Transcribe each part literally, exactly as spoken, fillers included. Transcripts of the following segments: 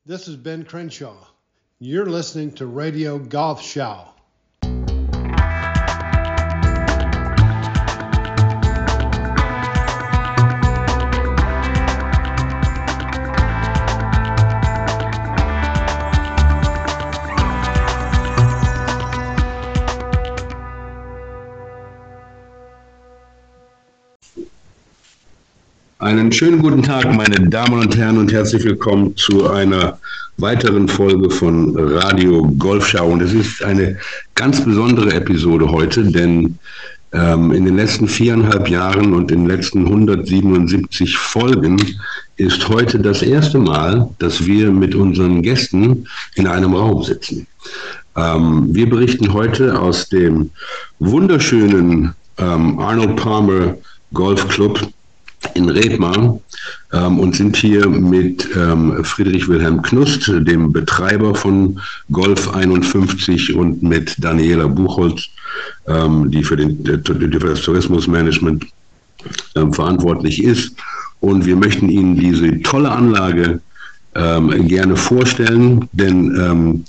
This is Ben Crenshaw. You're listening to Radio Golf Show. Einen schönen guten Tag, meine Damen und Herren, und herzlich willkommen zu einer weiteren Folge von Radio Golfschau. Und es ist eine ganz besondere Episode heute, denn ähm, in den letzten viereinhalb Jahren und in den letzten hundertsiebenundsiebzig Folgen ist heute das erste Mal, dass wir mit unseren Gästen in einem Raum sitzen. Ähm, wir berichten heute aus dem wunderschönen ähm, Arnold Palmer Golf Club in Redmar ähm, und sind hier mit ähm, Friedrich Wilhelm Knust, dem Betreiber von Golf einundfünfzig, und mit Daniela Buchholz, ähm, die, für den, die für das Tourismusmanagement ähm, verantwortlich ist. Und wir möchten Ihnen diese tolle Anlage ähm, gerne vorstellen, denn ähm,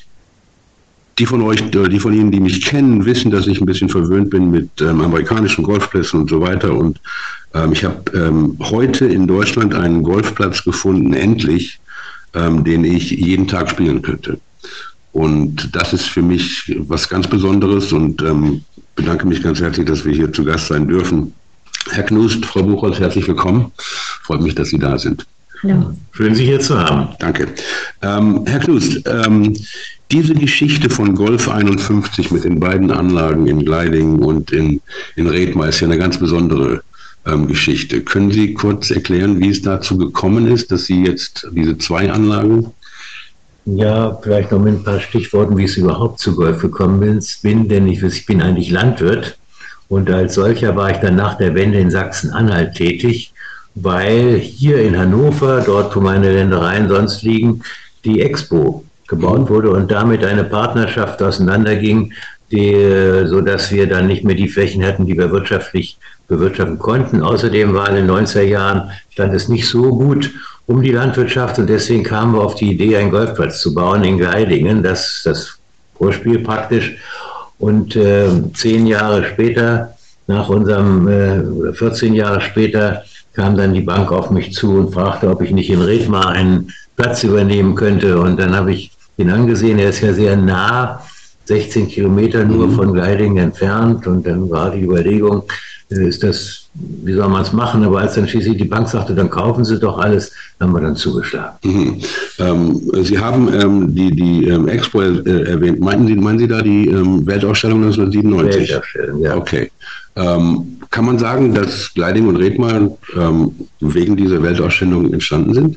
Die von euch, die von Ihnen, die mich kennen, wissen, dass ich ein bisschen verwöhnt bin mit ähm, amerikanischen Golfplätzen und so weiter. Und ähm, ich habe ähm, heute in Deutschland einen Golfplatz gefunden, endlich, ähm, den ich jeden Tag spielen könnte. Und das ist für mich was ganz Besonderes und ähm, bedanke mich ganz herzlich, dass wir hier zu Gast sein dürfen. Herr Knust, Frau Buchholz, herzlich willkommen. Freut mich, dass Sie da sind. Ja. Schön, Sie hier zu haben. Danke. Ähm, Herr Knust, ähm, diese Geschichte von Golf einundfünfzig mit den beiden Anlagen in Gleiding und in, in Redmar ist ja eine ganz besondere ähm, Geschichte. Können Sie kurz erklären, wie es dazu gekommen ist, dass Sie jetzt diese zwei Anlagen? Ja, vielleicht noch mit ein paar Stichworten, wie es überhaupt zu Golf gekommen bin, denn ich, ich bin eigentlich Landwirt und als solcher war ich dann nach der Wende in Sachsen-Anhalt tätig, weil hier in Hannover, dort wo meine Ländereien sonst liegen, die Expo gebaut wurde und damit eine Partnerschaft auseinanderging, die, sodass wir dann nicht mehr die Flächen hatten, die wir wirtschaftlich bewirtschaften konnten. Außerdem war in den neunziger Jahren, stand es nicht so gut um die Landwirtschaft und deswegen kamen wir auf die Idee, einen Golfplatz zu bauen in Gleidingen, das das Vorspiel praktisch. Und äh, zehn Jahre später, nach unserem, äh, vierzehn Jahre später, kam dann die Bank auf mich zu und fragte, ob ich nicht in Redmar einen Platz übernehmen könnte. Und dann habe ich ihn angesehen, er ist ja sehr nah, sechzehn Kilometer nur mhm. von Gleiding entfernt. Und dann war die Überlegung, ist das, wie soll man es machen? Aber als dann schließlich die Bank sagte, dann kaufen Sie doch alles, haben wir dann zugeschlagen. Mhm. Ähm, Sie haben ähm, die, die ähm, Expo äh, erwähnt. Meinten Sie, meinen Sie da die ähm, Weltausstellung neunzehnhundertsiebenundneunzig? Weltausstellung, ja. Okay. Ähm, kann man sagen, dass Gleiding und Redmar ähm, wegen dieser Weltausstellung entstanden sind?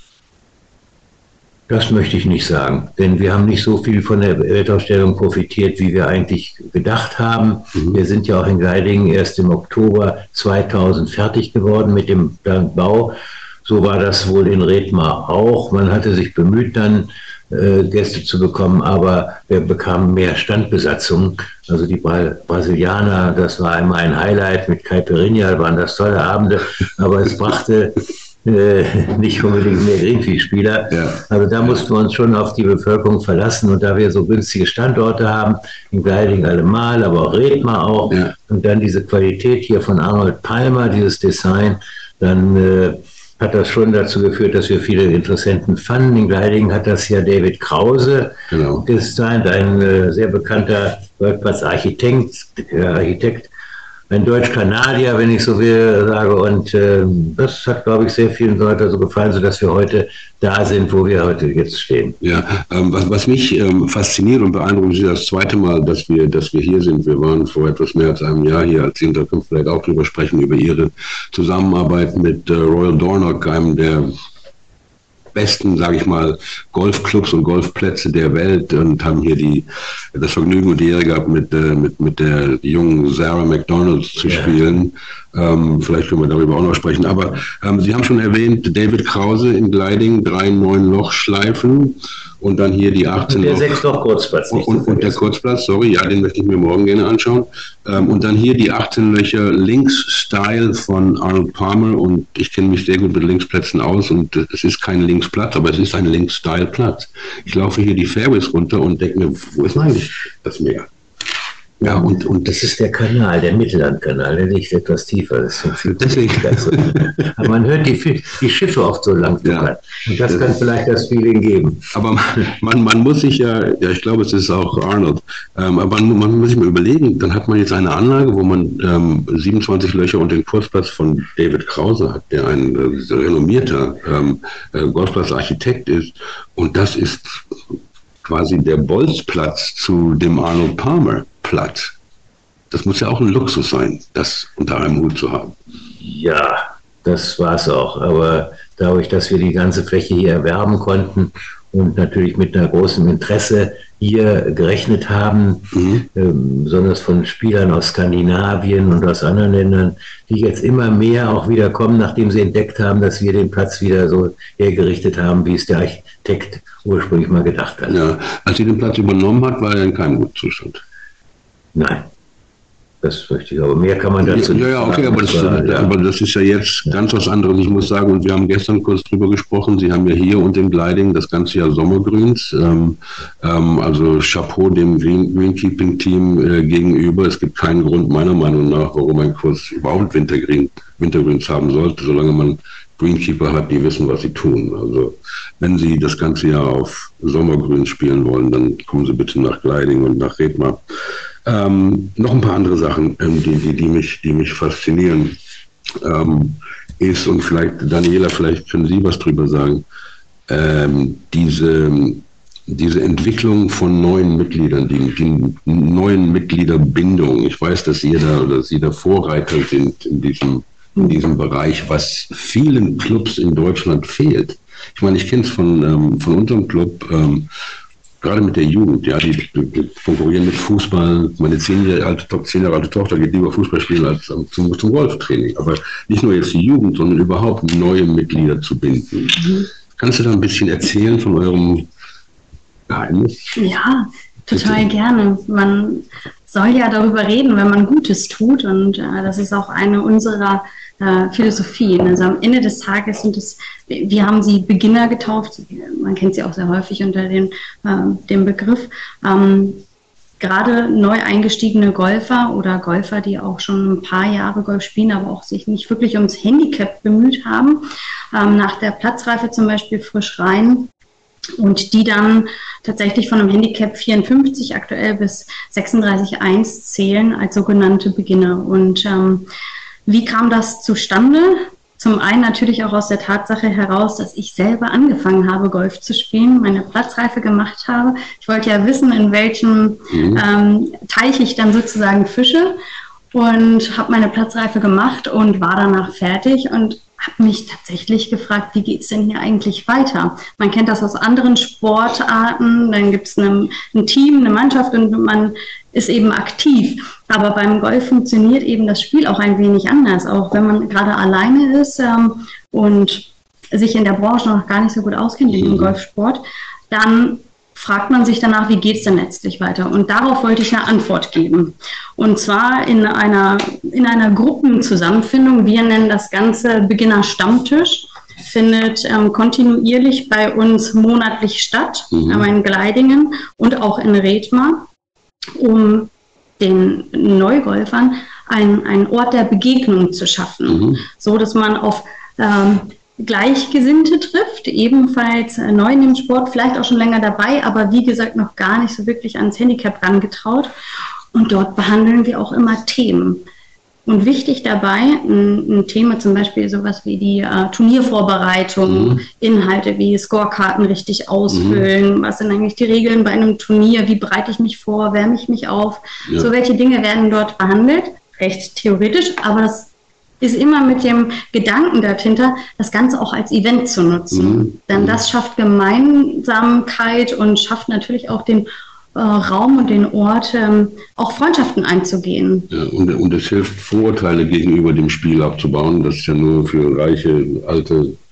Das möchte ich nicht sagen, denn wir haben nicht so viel von der Weltausstellung profitiert, wie wir eigentlich gedacht haben. Mhm. Wir sind ja auch in Gleiding erst im Oktober zweitausend fertig geworden mit dem Bau. So war das wohl in Redmar auch. Man hatte sich bemüht, dann äh, Gäste zu bekommen, aber wir bekamen mehr Standbesatzung. Also die Bra- Brasilianer, das war einmal ein Highlight mit Caipirinha, waren das tolle Abende, aber es brachte Äh, nicht unbedingt mehr Greenfield-Spieler. Ja. Also da mussten wir uns schon auf die Bevölkerung verlassen und da wir so günstige Standorte haben, in Gleiding allemal, aber auch Redmar auch, ja. Und dann diese Qualität hier von Arnold Palmer, dieses Design, dann äh, hat das schon dazu geführt, dass wir viele Interessenten fanden. In Gleiding hat das ja David Krause genau. designt, ein äh, sehr bekannter Golfplatzarchitekt, äh, Architekt, ein Deutsch-Kanadier, wenn ich so will, sage. Und äh, das hat, glaube ich, sehr vielen Leuten so gefallen, sodass wir heute da sind, wo wir heute jetzt stehen. Ja, ähm, was, was mich ähm, fasziniert und beeindruckt, ist das zweite Mal, dass wir, dass wir hier sind. Wir waren vor etwas mehr als einem Jahr hier, als Sie da können vielleicht auch drüber sprechen, über Ihre Zusammenarbeit mit äh, Royal Dornoch, einem der besten, sage ich mal, Golfclubs und Golfplätze der Welt, und haben hier die, das Vergnügen und die Ehre gehabt, mit, äh, mit, mit der jungen Sarah McDonald zu yeah. spielen. Ähm, vielleicht können wir darüber auch noch sprechen. Aber ähm, Sie haben schon erwähnt, David Krause in Gleiding, drei neun Lochschleifen. und dann hier die achtzehn. Und der sechs Loch Kurzplatz. Und, und, und der Kurzplatz, sorry, ja, den möchte ich mir morgen gerne anschauen. Ähm, und dann hier die achtzehn Löcher Links-Style von Arnold Palmer, und ich kenne mich sehr gut mit Linksplätzen aus, und es ist kein Linksplatz, aber es ist ein Links-Style-Platz. Ich laufe hier die Fairways runter und denke mir, wo ist eigentlich das Meer? Ja, und, und das ist der Kanal, der Mittellandkanal, der liegt etwas tiefer. Das ist deswegen. Aber man hört die, die Schiffe oft so lang tuckern. Ja. Und das kann vielleicht das Feeling geben. Aber man, man muss sich ja, ja, ich glaube, es ist auch Arnold, ähm, aber man, man muss sich mal überlegen, dann hat man jetzt eine Anlage, wo man ähm, siebenundzwanzig Löcher und den Kurzplatz von David Krause hat, der ein äh, renommierter ähm, äh, Golfplatzarchitekt ist. Und das ist quasi der Bolzplatz zu dem Arnold Palmer Platz. Das muss ja auch ein Luxus sein, das unter einem Hut zu haben. Ja, das war es auch. Aber dadurch, dass wir die ganze Fläche hier erwerben konnten und natürlich mit einer großen Interesse hier gerechnet haben, mhm. ähm, besonders von Spielern aus Skandinavien und aus anderen Ländern, die jetzt immer mehr auch wieder kommen, nachdem sie entdeckt haben, dass wir den Platz wieder so hergerichtet haben, wie es der Architekt ursprünglich mal gedacht hat. Ja, als sie den Platz übernommen hat, war er in keinem guten Zustand. Nein, das ist richtig, aber mehr kann man dazu nicht sagen. Ja, ja, okay, aber das, ja. aber das ist ja jetzt ja. ganz was anderes. Ich muss sagen, und wir haben gestern kurz drüber gesprochen, Sie haben ja hier und im Gliding das ganze Jahr Sommergrüns, ähm, ähm, also Chapeau dem Green, Greenkeeping-Team äh, gegenüber. Es gibt keinen Grund meiner Meinung nach, warum ein Kurs überhaupt Wintergrün, Wintergrüns haben sollte, solange man Greenkeeper hat, die wissen, was sie tun. Also wenn Sie das ganze Jahr auf Sommergrün spielen wollen, dann kommen Sie bitte nach Gliding und nach Redmar. Ähm, noch ein paar andere Sachen, ähm, die, die, die, mich, die mich faszinieren, ähm, ist, und vielleicht, Daniela, vielleicht können Sie was drüber sagen, ähm, diese, diese Entwicklung von neuen Mitgliedern, die, die neuen Mitgliederbindung. Ich weiß, dass Sie da, oder Sie da Vorreiter sind in diesem, in diesem Bereich, was vielen Clubs in Deutschland fehlt. Ich meine, ich kenne es von, ähm, von unserem Club, ähm, gerade mit der Jugend, ja, die, die konkurrieren mit Fußball. Meine zehn Jahre alte, zehn Jahre alte Tochter geht lieber Fußball spielen als zum, zum Golftraining. Aber nicht nur jetzt die Jugend, sondern überhaupt neue Mitglieder zu binden. Mhm. Kannst du da ein bisschen erzählen von eurem Geheimnis? Ja, total Bitte. Gerne. Man soll ja darüber reden, wenn man Gutes tut, und äh, das ist auch eine unserer äh, Philosophien. Also am Ende des Tages sind es, wir haben sie Beginner getauft, man kennt sie auch sehr häufig unter den, äh, dem Begriff. Ähm, gerade neu eingestiegene Golfer oder Golfer, die auch schon ein paar Jahre Golf spielen, aber auch sich nicht wirklich ums Handicap bemüht haben, ähm, nach der Platzreife zum Beispiel frisch rein. Und die dann tatsächlich von einem Handicap vierundfünfzig aktuell bis sechsunddreißig Komma eins zählen als sogenannte Beginner. Und ähm, wie kam das zustande? Zum einen natürlich auch aus der Tatsache heraus, dass ich selber angefangen habe, Golf zu spielen, meine Platzreife gemacht habe. Ich wollte ja wissen, in welchem mhm. ähm, Teich ich dann sozusagen fische, und habe meine Platzreife gemacht und war danach fertig und habe mich tatsächlich gefragt, wie geht es denn hier eigentlich weiter? Man kennt das aus anderen Sportarten, dann gibt es ein Team, eine Mannschaft und man ist eben aktiv. Aber beim Golf funktioniert eben das Spiel auch ein wenig anders, auch wenn man gerade alleine ist ähm, und sich in der Branche noch gar nicht so gut auskennt in dem Golfsport, dann fragt man sich danach, wie geht es denn letztlich weiter? Und darauf wollte ich eine Antwort geben. Und zwar in einer, in einer Gruppenzusammenfindung. Wir nennen das Ganze Beginner-Stammtisch. Findet ähm, kontinuierlich bei uns monatlich statt, mhm. in Gleidingen und auch in Redmar, um den Neugolfern einen, einen Ort der Begegnung zu schaffen, mhm. so dass man auf ähm, Gleichgesinnte trifft, ebenfalls äh, neu in dem Sport, vielleicht auch schon länger dabei, aber wie gesagt noch gar nicht so wirklich ans Handicap rangetraut. Und dort behandeln wir auch immer Themen. Und wichtig dabei, ein, ein Thema zum Beispiel sowas wie die äh, Turniervorbereitung, mhm. Inhalte wie Scorekarten richtig ausfüllen, mhm. was sind eigentlich die Regeln bei einem Turnier, wie bereite ich mich vor, wärme ich mich auf. Ja. So welche Dinge werden dort behandelt, recht theoretisch, aber das ist immer mit dem Gedanken dahinter, das Ganze auch als Event zu nutzen. Mhm. Denn das schafft Gemeinsamkeit und schafft natürlich auch den äh, Raum und den Ort, ähm, auch Freundschaften einzugehen. Ja, und, und es hilft, Vorurteile gegenüber dem Spiel abzubauen. Das ist ja nur für reiche, alte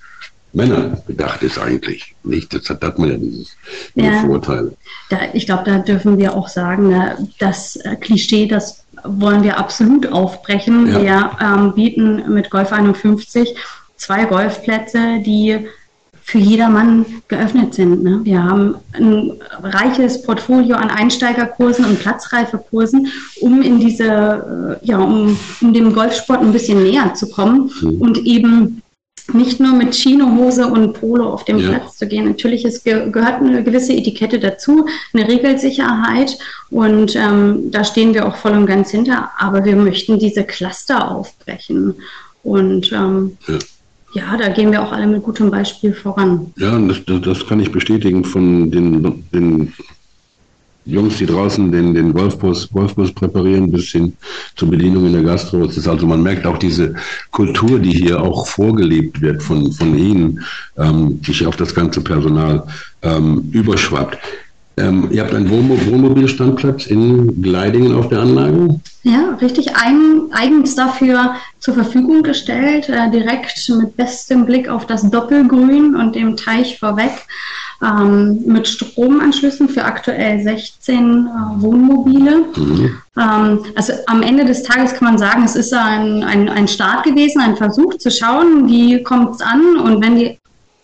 Männer gedacht ist eigentlich. Nicht, das hat, hat man ja dieses, diese ja, Vorteile. Da, ich glaube, da dürfen wir auch sagen, das Klischee, das wollen wir absolut aufbrechen. Ja. Wir ähm, bieten mit Golf einundfünfzig zwei Golfplätze, die für jedermann geöffnet sind. Ne? Wir haben ein reiches Portfolio an Einsteigerkursen und Platzreifekursen, um in diese, ja, um, um dem Golfsport ein bisschen näher zu kommen mhm. und eben nicht nur mit Chinohose und Polo auf dem ja. Platz zu gehen. Natürlich ist, gehört eine gewisse Etikette dazu, eine Regelsicherheit und ähm, da stehen wir auch voll und ganz hinter, aber wir möchten diese Cluster aufbrechen und ähm, ja. ja, da gehen wir auch alle mit gutem Beispiel voran. Ja, das, das, das kann ich bestätigen von den, den Jungs, die draußen den, den Golfbus, Golfbus präparieren, bis hin zur Bedienung in der Gastro. Es ist also, man merkt auch diese Kultur, die hier auch vorgelebt wird von, von Ihnen, ähm, die sich auf das ganze Personal ähm, überschwappt. Ähm, ihr habt einen Wohnmo- Wohnmobilstandplatz in Gleidingen auf der Anlage? Ja, richtig, eigen, eigens dafür zur Verfügung gestellt, äh, direkt mit bestem Blick auf das Doppelgrün und dem Teich vorweg, ähm, mit Stromanschlüssen für aktuell sechzehn äh, Wohnmobile. Mhm. Ähm, also am Ende des Tages kann man sagen, es ist ein, ein, ein Start gewesen, ein Versuch zu schauen, wie kommt es an und wenn die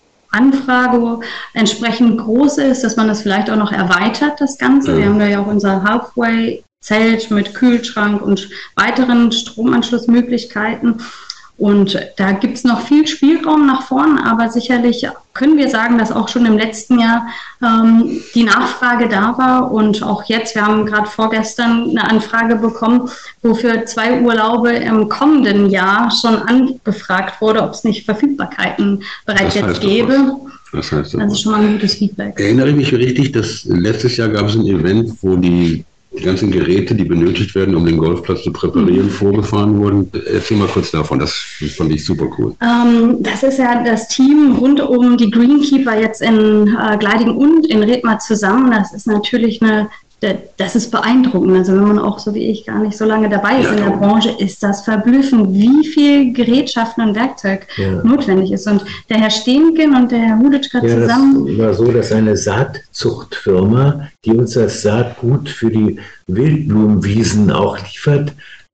Anfrage entsprechend groß ist, dass man das vielleicht auch noch erweitert, das Ganze. Ja. Wir haben da ja auch unser Halfway-Zelt mit Kühlschrank und weiteren Stromanschlussmöglichkeiten. Und da gibt es noch viel Spielraum nach vorn, aber sicherlich können wir sagen, dass auch schon im letzten Jahr ähm, die Nachfrage da war und auch jetzt, wir haben gerade vorgestern eine Anfrage bekommen, wo für zwei Urlaube im kommenden Jahr schon angefragt wurde, ob es nicht Verfügbarkeiten bereits das jetzt gäbe. Das heißt das ist schon mal ein gutes Feedback. Erinnere ich mich richtig, dass letztes Jahr gab es ein Event, wo die Die ganzen Geräte, die benötigt werden, um den Golfplatz zu präparieren, mhm. vorgefahren wurden. Erzähl mal kurz davon, das fand ich super cool. Ähm, das ist ja das Team rund um die Greenkeeper jetzt in äh, Gleidingen und in Redmar zusammen. Das ist natürlich eine, das ist beeindruckend. Also wenn man auch so wie ich gar nicht so lange dabei ist ja, in der Branche, ist das verblüffend, wie viel Gerätschaften und Werkzeug ja. notwendig ist. Und der Herr Steenken und der Herr Huditschka ja, zusammen... Es war so, dass eine Saatzuchtfirma, die uns das Saatgut für die Wildblumenwiesen auch liefert,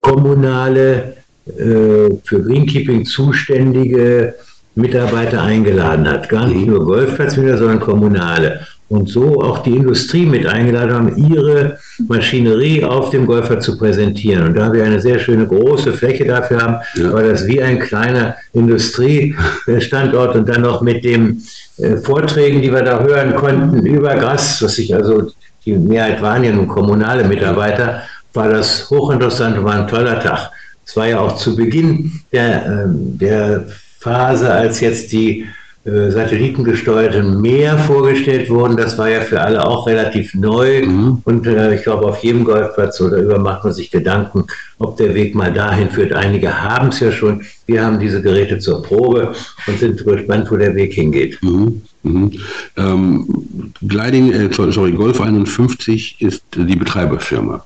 kommunale, äh, für Greenkeeping zuständige Mitarbeiter eingeladen hat. Gar nicht nur Golfplatzmieter, sondern kommunale. Und so auch die Industrie mit eingeladen haben, ihre Maschinerie auf dem Golfplatz zu präsentieren. Und da wir eine sehr schöne große Fläche dafür haben, ja. war das wie ein kleiner Industriestandort und dann noch mit den äh, Vorträgen, die wir da hören konnten, über Gras, was ich also, die Mehrheit waren ja nun kommunale Mitarbeiter, war das hochinteressant und war ein toller Tag. Es war ja auch zu Beginn der, äh, der Phase, als jetzt die satellitengesteuerten Meer vorgestellt wurden. Das war ja für alle auch relativ neu. Mhm. Und äh, ich glaube, auf jedem Golfplatz oder über macht man sich Gedanken, ob der Weg mal dahin führt. Einige haben es ja schon. Wir haben diese Geräte zur Probe und sind gespannt, wo der Weg hingeht. Mhm. Mhm. Ähm, Gleiding, äh, sorry, Golf einundfünfzig ist die Betreiberfirma.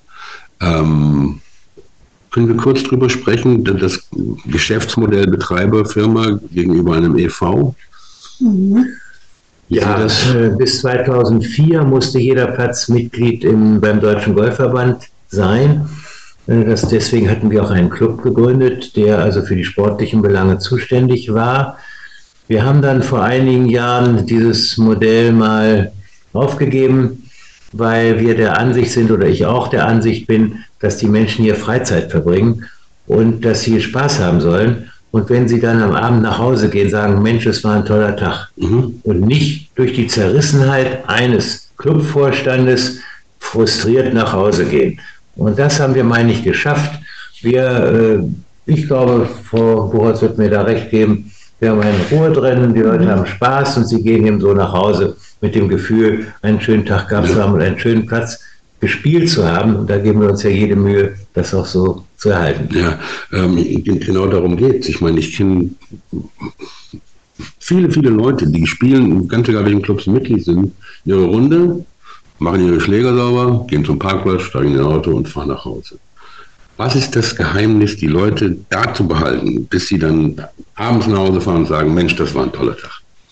Ähm, können wir kurz drüber sprechen, das Geschäftsmodell Betreiberfirma gegenüber einem E V? Mhm. Ja, das, äh, bis zweitausendvier musste jeder Platz Mitglied im, beim Deutschen Golfverband sein. Äh, das, deswegen hatten wir auch einen Club gegründet, der also für die sportlichen Belange zuständig war. Wir haben dann vor einigen Jahren dieses Modell mal aufgegeben, weil wir der Ansicht sind, oder ich auch der Ansicht bin, dass die Menschen hier Freizeit verbringen und dass sie Spaß haben sollen. Und wenn sie dann am Abend nach Hause gehen, sagen, Mensch, es war ein toller Tag. Mhm. Und nicht durch die Zerrissenheit eines Clubvorstandes frustriert nach Hause gehen. Und das haben wir, meine ich, geschafft. Wir, äh, ich glaube, Frau Buchholz wird mir da recht geben, wir haben eine Ruhe drin, die Leute haben Spaß und sie gehen eben so nach Hause mit dem Gefühl, einen schönen Tag gehabt zu haben und einen schönen Platz gespielt zu haben. Und da geben wir uns ja jede Mühe, das auch so zu erhalten. Ja, ähm, genau darum geht es. Ich meine, ich kenne viele, viele Leute, die spielen, ganz egal welchen Club sie Mitglied sind, ihre Runde, machen ihre Schläger sauber, gehen zum Parkplatz, steigen in ein Auto und fahren nach Hause. Was ist das Geheimnis, die Leute da zu behalten, bis sie dann abends nach Hause fahren und sagen, Mensch, das war ein toller Tag?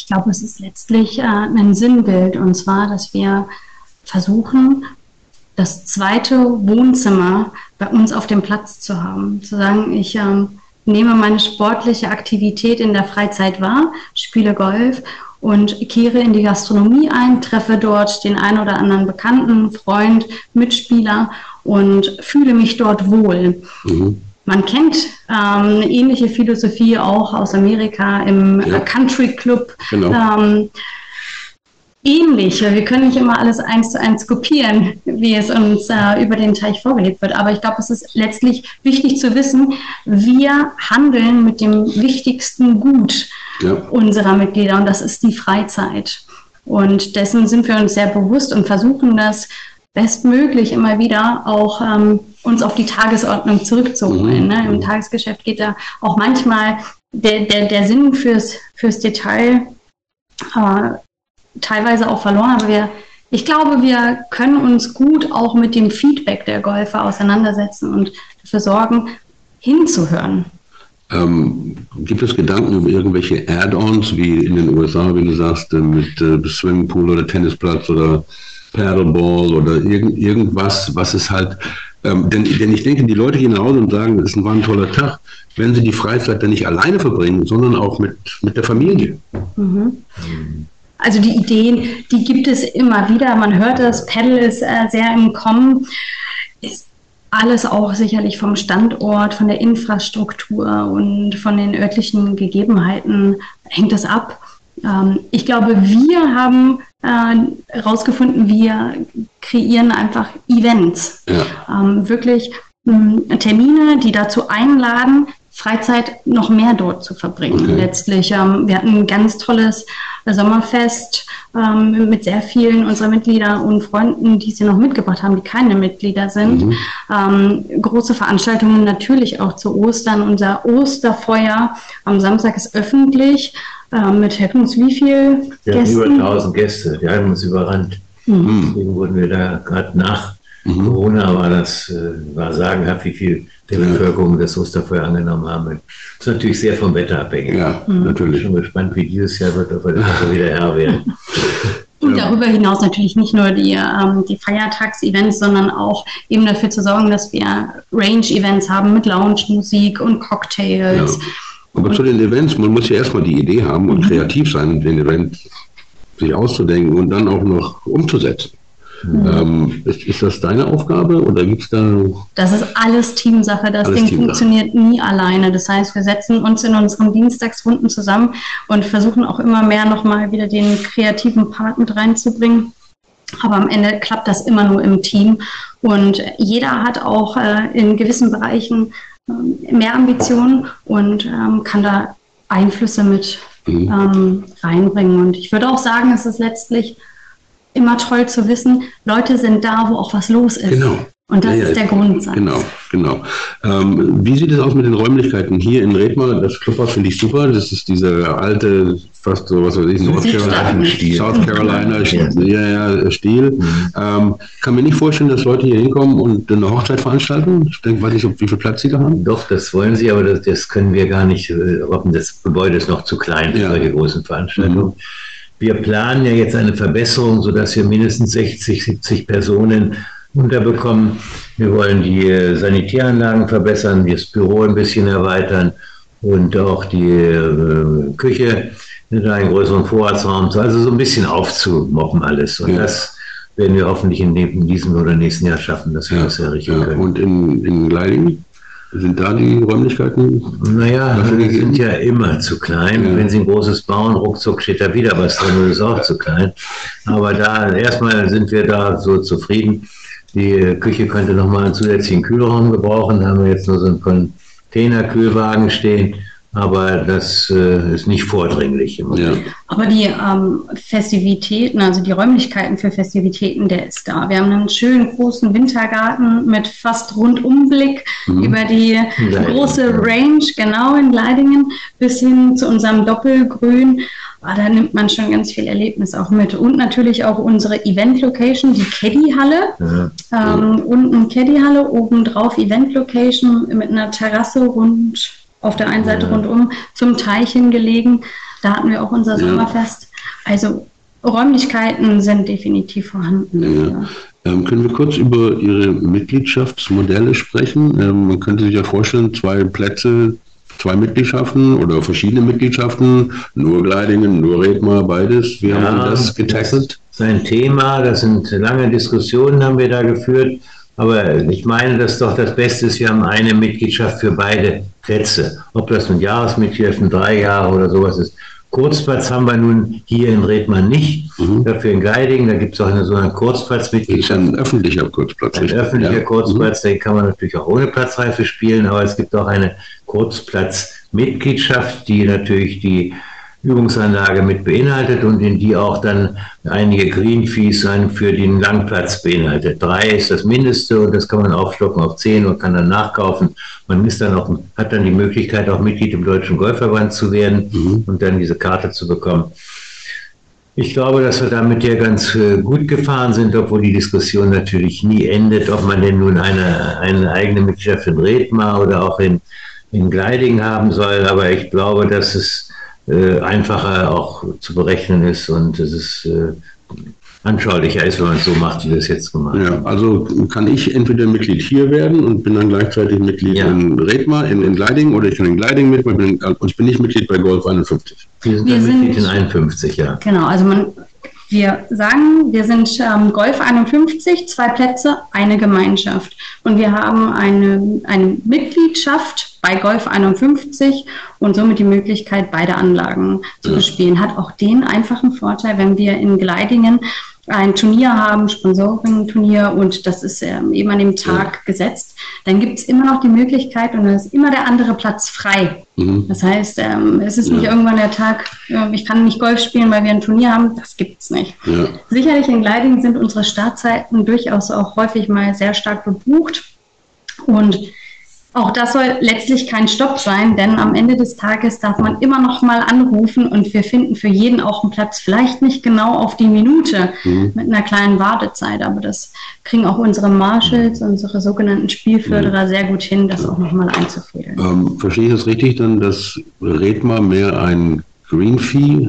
ich glaube, es ist letztlich äh, ein Sinnbild, und zwar, dass wir versuchen, das zweite Wohnzimmer bei uns auf dem Platz zu haben. Zu sagen, ich ähm, nehme meine sportliche Aktivität in der Freizeit wahr, spiele Golf und kehre in die Gastronomie ein, treffe dort den einen oder anderen Bekannten, Freund, Mitspieler und fühle mich dort wohl. Mhm. Man kennt ähm, eine ähnliche Philosophie auch aus Amerika im ja. Country Club. Genau. Ähm, ähnlich. Wir können nicht immer alles eins zu eins kopieren, wie es uns äh, über den Teich vorgelebt wird. Aber ich glaube, es ist letztlich wichtig zu wissen, wir handeln mit dem wichtigsten Gut ja. unserer Mitglieder, und das ist die Freizeit. Und dessen sind wir uns sehr bewusst und versuchen das bestmöglich immer wieder auch ähm, uns auf die Tagesordnung zurückzuholen. Mhm. Ne? Im Tagesgeschäft geht da auch manchmal der, der, der Sinn fürs, fürs Detail äh, teilweise auch verloren, aber wir, ich glaube, wir können uns gut auch mit dem Feedback der Golfer auseinandersetzen und dafür sorgen, hinzuhören. Ähm, gibt es Gedanken über irgendwelche Add-ons, wie in den U S A, wie du sagst, mit äh, Swimmingpool oder Tennisplatz oder Paddleball oder irgend, irgendwas, was es halt, ähm, denn, denn ich denke, die Leute gehen nach Hause und sagen, es war ein toller Tag, wenn sie die Freizeit dann nicht alleine verbringen, sondern auch mit, mit der Familie. Mhm. Also die Ideen, die gibt es immer wieder. Man hört es, Paddle ist äh, sehr im Kommen. Ist alles auch sicherlich vom Standort, von der Infrastruktur und von den örtlichen Gegebenheiten hängt das ab. Ähm, ich glaube, wir haben herausgefunden, äh, wir kreieren einfach Events. Ja. Ähm, wirklich äh, Termine, die dazu einladen, Freizeit noch mehr dort zu verbringen. Okay. Letztlich, ähm, wir hatten ein ganz tolles Sommerfest ähm, mit sehr vielen unserer Mitglieder und Freunden, die sie noch mitgebracht haben, die keine Mitglieder sind. Mhm. Ähm, große Veranstaltungen natürlich auch zu Ostern. Unser Osterfeuer am Samstag ist öffentlich äh, mit Heckens wie viel Gästen? Ja, über tausend Gäste, die haben uns überrannt. Mhm. Deswegen wurden wir da gerade nach Mhm. Corona war das, äh, war sagenhaft, wie viel der Bevölkerung das Osterfeuer angenommen haben. Das ist natürlich sehr vom Wetter abhängig. Ja, mhm. natürlich. Ich bin gespannt, wie dieses Jahr wird, ob wir das so wieder Herr werden. Und darüber hinaus natürlich nicht nur die, ähm, die Feiertagsevents, sondern auch eben dafür zu sorgen, dass wir Range-Events haben mit Lounge-Musik und Cocktails. Ja. Aber zu den Events, man muss ja erstmal die Idee haben und mhm. kreativ sein, den Event sich auszudenken und dann auch noch umzusetzen. Mhm. Ähm, ist, ist das deine Aufgabe oder gibt es da... Das ist alles Teamsache. Das alles Ding Teamsache. Funktioniert nie alleine. Das heißt, wir setzen uns in unseren Dienstagsrunden zusammen und versuchen auch immer mehr nochmal wieder den kreativen Part mit reinzubringen. Aber am Ende klappt das immer nur im Team. Und jeder hat auch äh, in gewissen Bereichen äh, mehr Ambitionen und ähm, kann da Einflüsse mit mhm. ähm, reinbringen. Und ich würde auch sagen, es ist letztlich immer toll zu wissen, Leute sind da, wo auch was los ist. Genau. Und das ja, ist ja, der Grundsatz. Genau, genau. Ähm, wie sieht es aus mit den Räumlichkeiten? Hier in Redmar, das Clubhaus finde ich super. Das ist dieser alte, fast so, was weiß ich, North Carolina, South Carolina ja, ja, Stil. Mhm. Ähm, kann mir nicht vorstellen, dass Leute hier hinkommen und eine Hochzeit veranstalten. Ich denke, weiß nicht, wie viel Platz sie da haben. Doch, das wollen sie, aber das, das können wir gar nicht. Das Gebäude ist noch zu klein für ja. solche großen Veranstaltungen. Mhm. Wir planen ja jetzt eine Verbesserung, sodass wir mindestens sechzig, siebzig Personen unterbekommen. Wir wollen die Sanitäranlagen verbessern, das Büro ein bisschen erweitern und auch die äh, Küche mit einem größeren Vorratsraum, also so ein bisschen aufzumoppen alles. Und ja. das werden wir hoffentlich in, in diesem oder nächsten Jahr schaffen, dass wir ja. das errichten ja. können. Und in, in Gleidingen? Sind da die Räumlichkeiten? Naja, die sind ja immer zu klein. Ja. Wenn sie ein großes bauen, ruckzuck steht da wieder was drin und ist auch zu klein. Aber da erstmal sind wir da so zufrieden. Die Küche könnte nochmal einen zusätzlichen Kühlraum gebrauchen. Da haben wir jetzt nur so einen Containerkühlwagen stehen. Aber das äh, ist nicht vordringlich im Moment. Ja. Aber die ähm, Festivitäten, also die Räumlichkeiten für Festivitäten, der ist da. Wir haben einen schönen großen Wintergarten mit fast Rundumblick mhm. über die Leidingen. Große Range, genau in Leidingen, bis hin zu unserem Doppelgrün. Ah, da nimmt man schon ganz viel Erlebnis auch mit. Und natürlich auch unsere Event-Location, die Caddy-Halle. Ja. Ähm, unten Caddy-Halle, obendrauf Event-Location mit einer Terrasse rund auf der einen Seite rundum zum Teich hingelegen. Da hatten wir auch unser Ja. Sommerfest. Also Räumlichkeiten sind definitiv vorhanden. Ja. Ja. Ähm, können wir kurz über Ihre Mitgliedschaftsmodelle sprechen? Ähm, man könnte sich ja vorstellen, zwei Plätze, zwei Mitgliedschaften oder verschiedene Mitgliedschaften, nur Gleidingen, nur Redmar, beides. Wie Ja, haben Sie das getestet? Das ist ein Thema, das sind lange Diskussionen, haben wir da geführt. Aber ich meine, dass doch das Beste ist, wir haben eine Mitgliedschaft für beide Plätze. Ob das ein Jahresmitgliedschaft, ein drei Jahre oder sowas ist. Kurzplatz haben wir nun hier in Redmar nicht, Mhm. dafür in Gleidingen, da gibt es auch eine so eine Das ist Kurzplatzmitgliedschaft. ein öffentlicher Kurzplatz. Ein richtig? öffentlicher Ja. Kurzplatz, den kann man natürlich auch ohne Platzreife spielen, aber es gibt auch eine Kurzplatzmitgliedschaft, die natürlich die Übungsanlage mit beinhaltet und in die auch dann einige Green Fees für den Langplatz beinhaltet. Drei ist das Mindeste und das kann man aufstocken auf zehn und kann dann nachkaufen. Man ist dann auch, hat dann die Möglichkeit, auch Mitglied im Deutschen Golfverband zu werden Mhm. und dann diese Karte zu bekommen. Ich glaube, dass wir damit ja ganz äh, gut gefahren sind, obwohl die Diskussion natürlich nie endet, ob man denn nun eine, eine eigene Mitgliedschaft in Redmar oder auch in, in Gleidingen haben soll. Aber ich glaube, dass es äh, einfacher auch zu berechnen ist und es ist äh, anschaulicher ist, wenn man es so macht, wie wir es jetzt gemacht Ja, haben. also kann ich entweder Mitglied hier werden und bin dann gleichzeitig Mitglied Ja. in Redmar, in, in Gleidingen, oder ich kann in Gleidingen mit, und bin, und ich bin nicht Mitglied bei Golf einundfünfzig. Wir sind Wir dann sind- Mitglied in einundfünfzig, ja. Genau, also man, wir sagen, wir sind ähm, Golf einundfünfzig, zwei Plätze, eine Gemeinschaft. Und wir haben eine, eine Mitgliedschaft bei Golf einundfünfzig und somit die Möglichkeit, beide Anlagen zu Ja. bespielen. Hat auch den einfachen Vorteil, wenn wir in Gleidingen ein Turnier haben, Sponsoring-Turnier, und das ist ähm, eben an dem Tag gesetzt, dann gibt es immer noch die Möglichkeit und dann ist immer der andere Platz frei. Mhm. Das heißt, ähm, es ist Ja. nicht irgendwann der Tag, äh, ich kann nicht Golf spielen, weil wir ein Turnier haben, das gibt es nicht. Ja. Sicherlich in Gleidingen sind unsere Startzeiten durchaus auch häufig mal sehr stark bebucht und auch das soll letztlich kein Stopp sein, denn am Ende des Tages darf man immer noch mal anrufen und wir finden für jeden auch einen Platz, vielleicht nicht genau auf die Minute Mhm. mit einer kleinen Wartezeit, aber das kriegen auch unsere Marshals, unsere sogenannten Spielförderer sehr gut hin, das auch noch mal einzufädeln. Ähm, verstehe ich das richtig dann, dass Redmar mehr ein Green Fee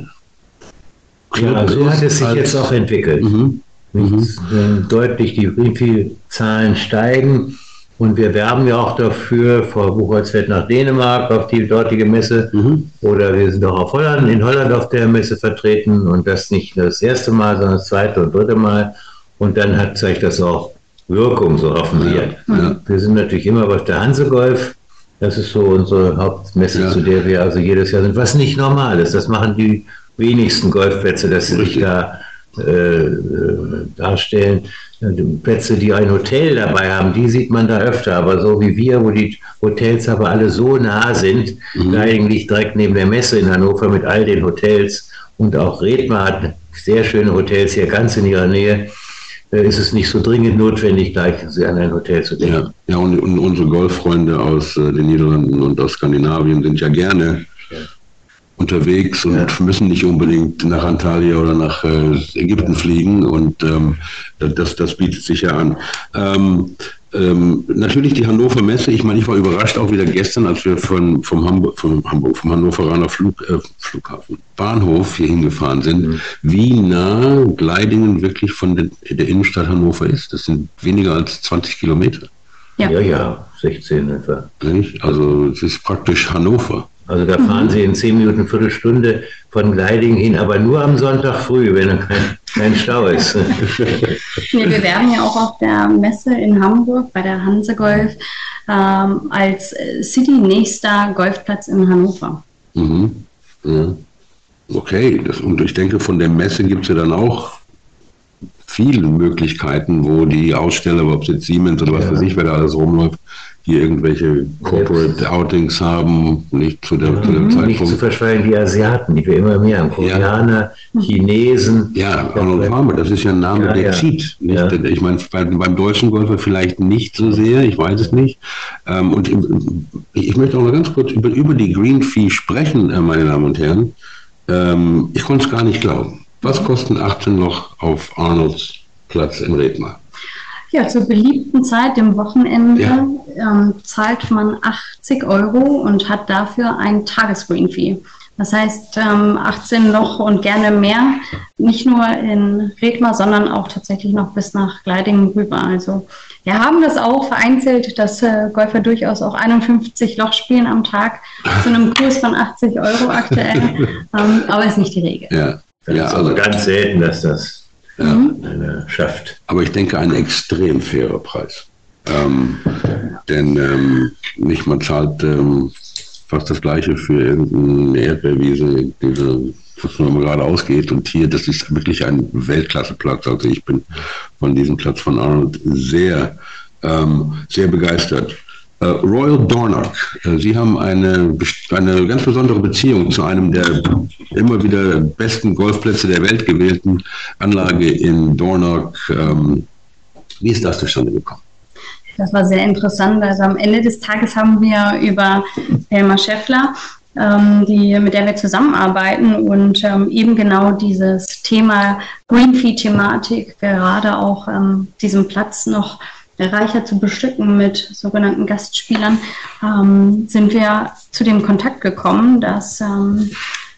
Ja, so hat es sich als- jetzt auch entwickelt. Mhm. Mhm. Jetzt, äh, deutlich die Greenfield-Zahlen steigen und wir werben ja auch dafür, Frau Buchholz fährt nach Dänemark auf die dortige Messe Mhm. oder wir sind auch auf Holland, in Holland auf der Messe vertreten und das nicht das erste Mal, sondern das zweite und dritte Mal und dann hat zeigt das auch Wirkung, so hoffen wir. Ja, ja. Wir sind natürlich immer auf der Hansegolf, das ist so unsere Hauptmesse, Ja. zu der wir also jedes Jahr sind, was nicht normal ist, das machen die wenigsten Golfplätze, dass sie sich Richtig. da äh, äh, darstellen. Die Plätze, die ein Hotel dabei haben, die sieht man da öfter, aber so wie wir, wo die Hotels aber alle so nah sind, Mhm. Gleidingen liegt direkt neben der Messe in Hannover mit all den Hotels und auch Redmar hat sehr schöne Hotels hier ganz in ihrer Nähe, äh, ist es nicht so dringend notwendig, gleich an ein Hotel zu denken. Ja, ja und, und unsere Golffreunde aus äh, den Niederlanden und aus Skandinavien sind ja gerne unterwegs und Ja. müssen nicht unbedingt nach Antalya oder nach äh, Ägypten fliegen und ähm, das, das bietet sich ja an. Ähm, ähm, natürlich die Hannover Messe, ich meine, ich war überrascht auch wieder gestern, als wir von, vom, Hamburg, vom, Hamburg, vom Hannoveraner Flug, äh, Flughafen, Bahnhof hier hingefahren sind, Mhm. wie nah Gleidingen wirklich von der, der Innenstadt Hannover ist. Das sind weniger als zwanzig Kilometer. Ja. Ja, ja, sechzehn etwa. Nicht? Also es ist praktisch Hannover. Also da fahren Sie in zehn Minuten, Viertelstunde von Gleidingen hin, aber nur am Sonntag früh, wenn da kein, kein Stau ist. Nee, wir werben ja auch auf der Messe in Hamburg bei der Hansegolf ähm, als äh, City-nächster Golfplatz in Hannover. Mhm. Ja. Okay, das, und ich denke, von der Messe gibt es ja dann auch viele Möglichkeiten, wo die Aussteller, ob es jetzt Siemens oder was Ja. weiß ich, wer da alles rumläuft, hier irgendwelche Corporate Outings haben, nicht zu, der, zu dem Nicht zu Zeitpunkt. verschweigen, die Asiaten, die wir immer mehr haben. Koreaner, Chinesen. Ja, Arnold Palmer, das ist ja ein Name, Ja, der ja. zieht. Nicht? Ja. Ich meine, beim, beim deutschen Golfer vielleicht nicht so sehr, ich weiß es nicht. Ähm, und im- ich möchte auch noch ganz kurz über, über die Green Fee sprechen, äh, meine Damen und Herren. Ähm, ich konnte es gar nicht glauben. Was kosten achtzehn Loch auf Arnolds Platz in Redmar? Ja, zur beliebten Zeit, dem Wochenende, Ja. ähm, zahlt man achtzig Euro und hat dafür ein Tages-Green-Fee. Das heißt, ähm, achtzehn Loch und gerne mehr, nicht nur in Redmar, sondern auch tatsächlich noch bis nach Gleidingen rüber. Also wir haben das auch vereinzelt, dass äh, Golfer durchaus auch einundfünfzig Loch spielen am Tag zu einem Kurs von achtzig Euro aktuell, ähm, aber ist nicht die Regel. Ja, das ja ist also ganz selten, dass das ja. eine schafft. Aber ich denke, ein extrem fairer Preis. Ähm, denn ähm, nicht man zahlt ähm, fast das Gleiche für irgendeine Erdbeerwiese, diese, was man gerade ausgeht. Und hier, das ist wirklich ein Weltklasseplatz. Also ich bin von diesem Platz von Arnold sehr, ähm, sehr begeistert. Äh, Royal Dornoch, äh, Sie haben eine, eine ganz besondere Beziehung zu einem der immer wieder besten Golfplätze der Welt gewählten Anlage in Dornoch. Ähm, wie ist das zustande gekommen? Das war sehr interessant. Also am Ende des Tages haben wir über Helma Scheffler, ähm, die, mit der wir zusammenarbeiten und ähm, eben genau dieses Thema Greenfee-Thematik, gerade auch ähm, diesen Platz noch reicher zu bestücken mit sogenannten Gastspielern, ähm, sind wir zu dem Kontakt gekommen, dass ähm,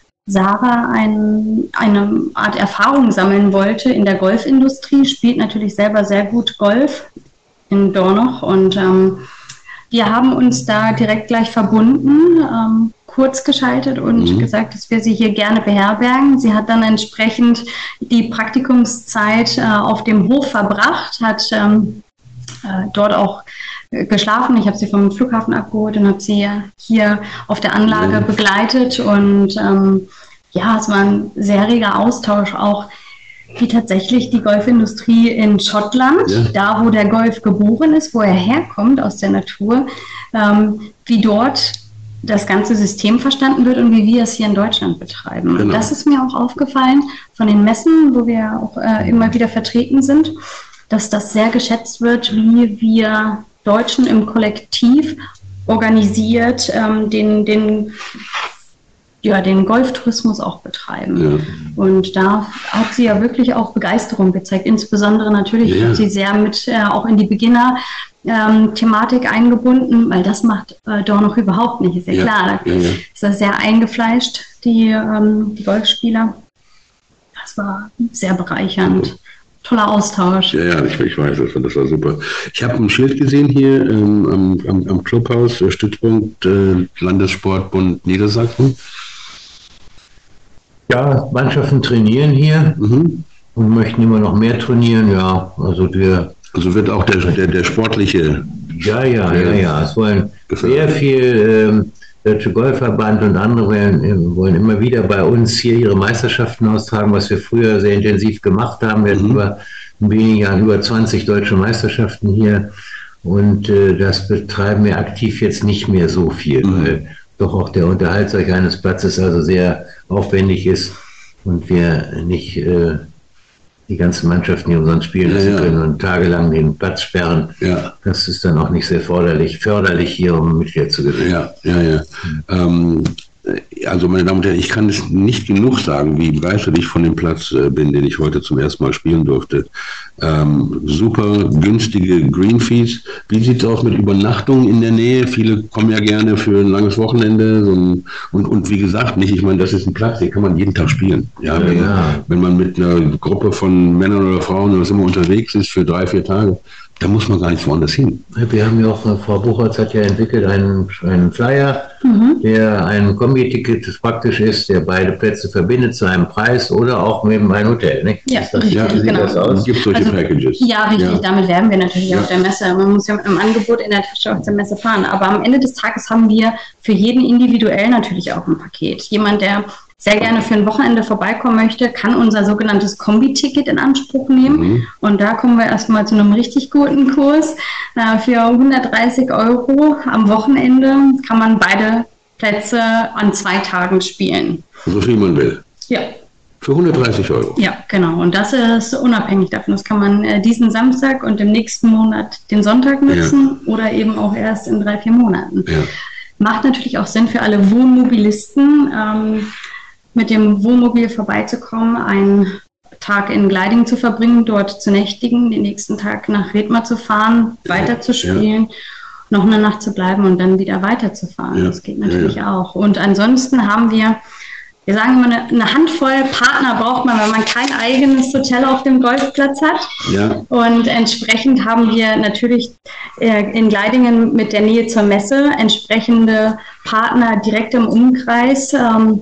Sarah ein, eine Art Erfahrung sammeln wollte in der Golfindustrie, spielt natürlich selber sehr gut Golf in Dornoch und ähm, wir haben uns da direkt gleich verbunden, ähm, kurz geschaltet und mhm. gesagt, dass wir sie hier gerne beherbergen. Sie hat dann entsprechend die Praktikumszeit äh, auf dem Hof verbracht, hat ähm, äh, dort auch äh, geschlafen. Ich habe sie vom Flughafen abgeholt und habe sie hier auf der Anlage mhm. begleitet und ähm, ja, es war ein sehr reger Austausch auch, wie tatsächlich die Golfindustrie in Schottland, ja. da wo der Golf geboren ist, wo er herkommt aus der Natur, ähm, wie dort das ganze System verstanden wird und wie wir es hier in Deutschland betreiben. Genau. Und das ist mir auch aufgefallen von den Messen, wo wir auch äh, immer wieder vertreten sind, dass das sehr geschätzt wird, wie wir Deutschen im Kollektiv organisiert ähm, den, den ja, den Golftourismus auch betreiben. Ja. Und da hat sie ja wirklich auch Begeisterung gezeigt. Insbesondere natürlich ja. hat sie sehr mit äh, auch in die Beginner-Thematik ähm, eingebunden, weil das macht äh, Dornoch überhaupt nicht, ist ja, ja. klar. Da ja, ja. ist das sehr eingefleischt, die, ähm, die Golfspieler. Das war sehr bereichernd. Ja. Toller Austausch. Ja, ja, ich, ich weiß, das war, das war super. Ich habe ein Schild gesehen hier ähm, am, am, am Clubhaus, äh, Stützpunkt äh, Landessportbund Niedersachsen. Ja, Mannschaften trainieren hier mhm. und möchten immer noch mehr trainieren. Ja, also wir. Also wird auch der, der, der sportliche. Ja, ja, ja, ja. Es wollen sehr viel ähm, Deutsche Golfverband und andere wollen, wollen immer wieder bei uns hier ihre Meisterschaften austragen, was wir früher sehr intensiv gemacht haben. Wir hatten mhm. über in wenigen Jahren über zwanzig deutsche Meisterschaften hier und äh, das betreiben wir aktiv jetzt nicht mehr so viel, mhm. weil doch auch der Unterhaltsweg eines Platzes also sehr aufwendig ist und wir nicht äh, die ganzen Mannschaften hier umsonst spielen lassen ja, ja. können und tagelang den Platz sperren. Ja. Das ist dann auch nicht sehr förderlich, förderlich hier, um Mitglieder zu gewinnen. Ja, ja, ja. Mhm. Ähm, also meine Damen und Herren, ich kann es nicht genug sagen, wie begeistert ich von dem Platz äh, bin, den ich heute zum ersten Mal spielen durfte. Ähm, super günstige Green Fees. Wie sieht es aus mit Übernachtungen in der Nähe? Viele kommen ja gerne für ein langes Wochenende. So ein, und, und wie gesagt, nicht, ich meine, das ist ein Platz, den kann man jeden Tag spielen. Ja, wenn, ja. wenn man mit einer Gruppe von Männern oder Frauen oder was immer unterwegs ist für drei, vier Tage, da muss man gar nicht woanders hin. Wir haben ja auch, Frau Buchholz hat ja entwickelt einen, einen Flyer, mhm. der ein Kombi-Ticket praktisch ist, der beide Plätze verbindet zu einem Preis oder auch mit einem Hotel. Nicht? Ja, das, richtig, ja, sieht genau. das aus? Gibt solche also, Packages. Ja, richtig, ja. damit werben wir natürlich ja. auf der Messe. Man muss ja mit einem Angebot in der Tasche auf der Messe fahren. Aber am Ende des Tages haben wir für jeden individuell natürlich auch ein Paket. Jemand, der sehr gerne für ein Wochenende vorbeikommen möchte, kann unser sogenanntes Kombi-Ticket in Anspruch nehmen. Mhm. Und da kommen wir erstmal zu einem richtig guten Kurs. Äh, für hundertdreißig Euro am Wochenende kann man beide Plätze an zwei Tagen spielen. So viel man will. Ja. Für hundertdreißig Euro. Ja, genau. Und das ist unabhängig davon. Das kann man äh, diesen Samstag und im nächsten Monat den Sonntag nutzen ja. oder eben auch erst in drei, vier Monaten. Ja. Macht natürlich auch Sinn für alle Wohnmobilisten, ähm, mit dem Wohnmobil vorbeizukommen, einen Tag in Gleidingen zu verbringen, dort zu nächtigen, den nächsten Tag nach Redmar zu fahren, weiter zu spielen, ja. noch eine Nacht zu bleiben und dann wieder weiterzufahren. Ja. Das geht natürlich ja, ja. auch. Und ansonsten haben wir wir sagen immer, eine, eine Handvoll Partner braucht man, wenn man kein eigenes Hotel auf dem Golfplatz hat. Ja. Und entsprechend haben wir natürlich äh, in Gleidingen mit der Nähe zur Messe entsprechende Partner direkt im Umkreis, ähm,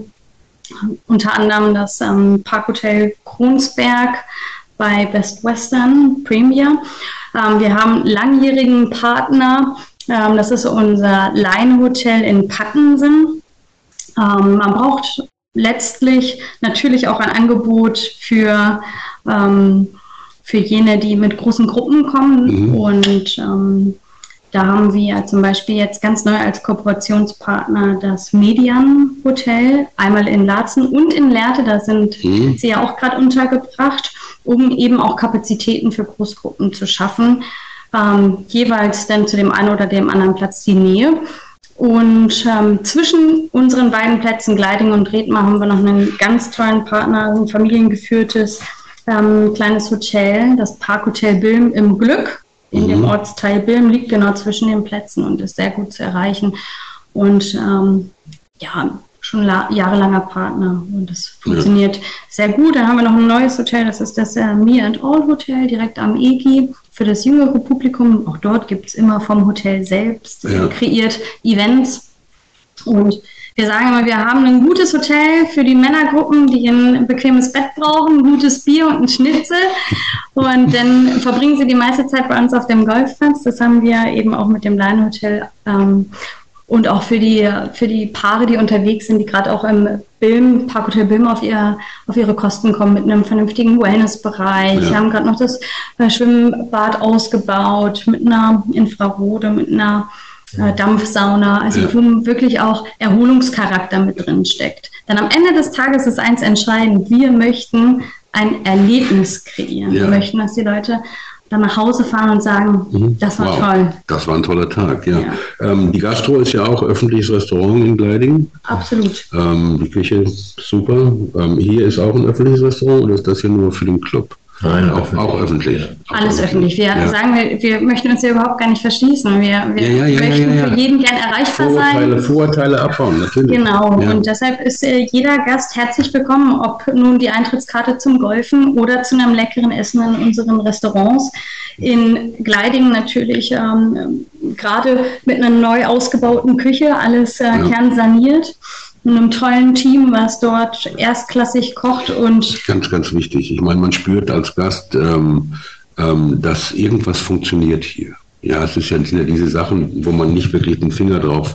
unter anderem das ähm, Parkhotel Kronsberg bei Best Western Premier. Ähm, wir haben einen langjährigen Partner, ähm, das ist unser Line-Hotel in Pattensen. Ähm, man braucht letztlich natürlich auch ein Angebot für, ähm, für jene, die mit großen Gruppen kommen. Mhm. Und ähm, da haben wir zum Beispiel jetzt ganz neu als Kooperationspartner das Median Hotel, einmal in Laatzen und in Lehrte, da sind mhm. sie ja auch gerade untergebracht, um eben auch Kapazitäten für Großgruppen zu schaffen, ähm, jeweils dann zu dem einen oder dem anderen Platz die Nähe. Und ähm, zwischen unseren beiden Plätzen Gleidingen und Redmar haben wir noch einen ganz tollen Partner, ein familiengeführtes ähm, kleines Hotel, das Parkhotel Bilm im Glück. In mhm. dem Ortsteil Bilm, liegt genau zwischen den Plätzen und ist sehr gut zu erreichen. Und ähm, ja, schon la- jahrelanger Partner und das funktioniert ja. sehr gut. Dann haben wir noch ein neues Hotel, das ist das äh, Me and All Hotel, direkt am E G I für das jüngere Publikum. Auch dort gibt es immer vom Hotel selbst ja. äh, kreiert Events. Und wir sagen immer, wir haben ein gutes Hotel für die Männergruppen, die ein bequemes Bett brauchen, ein gutes Bier und ein Schnitzel. Und dann verbringen sie die meiste Zeit bei uns auf dem Golfplatz. Das haben wir eben auch mit dem Line Hotel. Ähm, und auch für die, für die Paare, die unterwegs sind, die gerade auch im Bilm, Parkhotel Bilm auf, ihr, auf ihre Kosten kommen mit einem vernünftigen Wellnessbereich. Ja. Wir haben gerade noch das Schwimmbad ausgebaut mit einer Infrarode, mit einer Äh, Dampfsauna, also ja. wo wirklich auch Erholungscharakter mit drin steckt. Denn am Ende des Tages ist eins entscheidend, wir möchten ein Erlebnis kreieren. Ja. Wir möchten, dass die Leute dann nach Hause fahren und sagen, mhm. das war wow. toll. Das war ein toller Tag, ja. ja. Ähm, die Gastro ist ja auch öffentliches Restaurant in Gleidingen. Absolut. Ähm, die Küche ist super. Ähm, hier ist auch ein öffentliches Restaurant oder ist das hier nur für den Club? Nein, auch, öffentlich. auch öffentlich. Alles öffentlich. Wir ja. sagen, wir, wir möchten uns ja überhaupt gar nicht verschließen. Wir, wir ja, ja, ja, möchten ja, ja, ja. für jeden gern erreichbar Vorurteile, sein. Vorurteile abbauen, natürlich. Genau. Ja. Und deshalb ist äh, jeder Gast herzlich willkommen, ob nun die Eintrittskarte zum Golfen oder zu einem leckeren Essen in unseren Restaurants. In Gleidingen natürlich ähm, gerade mit einer neu ausgebauten Küche, alles äh, ja. kernsaniert. Mit einem tollen Team, was dort erstklassig kocht und... Ganz, ganz wichtig. Ich meine, man spürt als Gast, ähm, ähm, dass irgendwas funktioniert hier. Ja, es ist ja, sind ja diese Sachen, wo man nicht wirklich den Finger drauf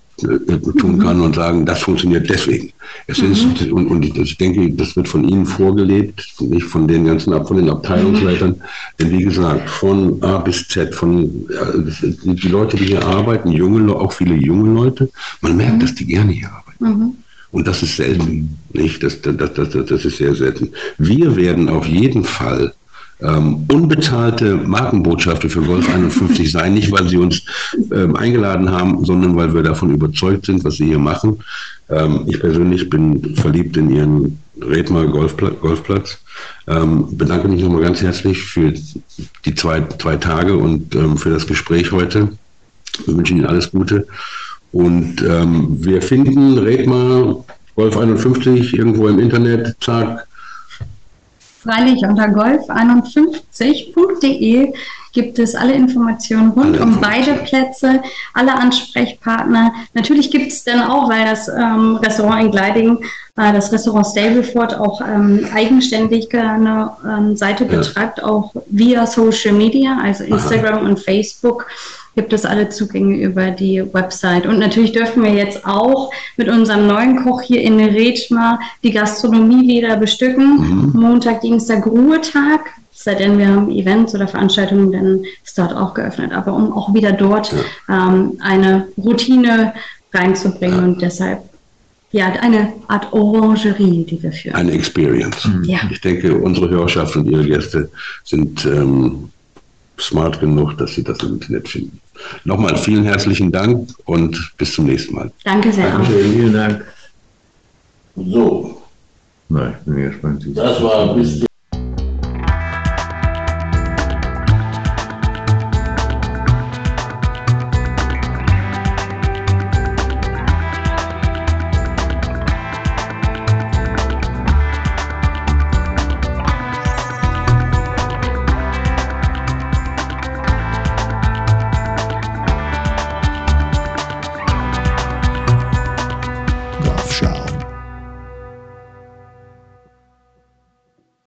äh, tun kann und sagen, das funktioniert deswegen. Es mhm. ist, und, und ich denke, das wird von Ihnen vorgelebt, nicht von den ganzen, von den Abteilungsleitern. Mhm. Denn wie gesagt, von A bis Z, von äh, die Leute, die hier arbeiten, junge, auch viele junge Leute, man merkt, mhm. dass die gerne hier arbeiten. Mhm. Und das ist selten, nicht? Das, das, das, das, das ist sehr selten. Wir werden auf jeden Fall ähm, unbezahlte Markenbotschafter für Golf einundfünfzig sein, nicht weil sie uns ähm, eingeladen haben, sondern weil wir davon überzeugt sind, was sie hier machen. Ähm, ich persönlich bin verliebt in Ihren Redmar Golfpla- Golfplatz. Ähm, bedanke mich nochmal ganz herzlich für die zwei, zwei Tage und ähm, für das Gespräch heute. Wir wünschen Ihnen alles Gute. Und ähm, wir finden Redmar Golf einundfünfzig irgendwo im Internet, zack. Freilich unter golf einundfünfzig punkt de gibt es alle Informationen rund alle um Informationen. Beide Plätze, alle Ansprechpartner. Natürlich gibt es dann auch, weil das ähm, Restaurant in Gleidingen, äh, das Restaurant Stableford auch ähm, eigenständig eine ähm, Seite ja. betreibt, auch via Social Media, also Instagram Aha. und Facebook. Gibt es alle Zugänge über die Website. Und natürlich dürfen wir jetzt auch mit unserem neuen Koch hier in Redmar die Gastronomie wieder bestücken. Mhm. Montag, Dienstag, Ruhetag. Sei denn, wir haben Events oder Veranstaltungen, dann ist dort auch geöffnet. Aber um auch wieder dort ja. ähm, eine Routine reinzubringen. Ja. Und deshalb ja, eine Art Orangerie, die wir führen. Eine Experience. Mhm. Ja. Ich denke, unsere Hörerschaft und ihre Gäste sind ähm, smart genug, dass sie das im Internet finden. Nochmal vielen herzlichen Dank und bis zum nächsten Mal. Danke sehr. Dankeschön, vielen Dank. So. Nein, ich bin gespannt. Das war bis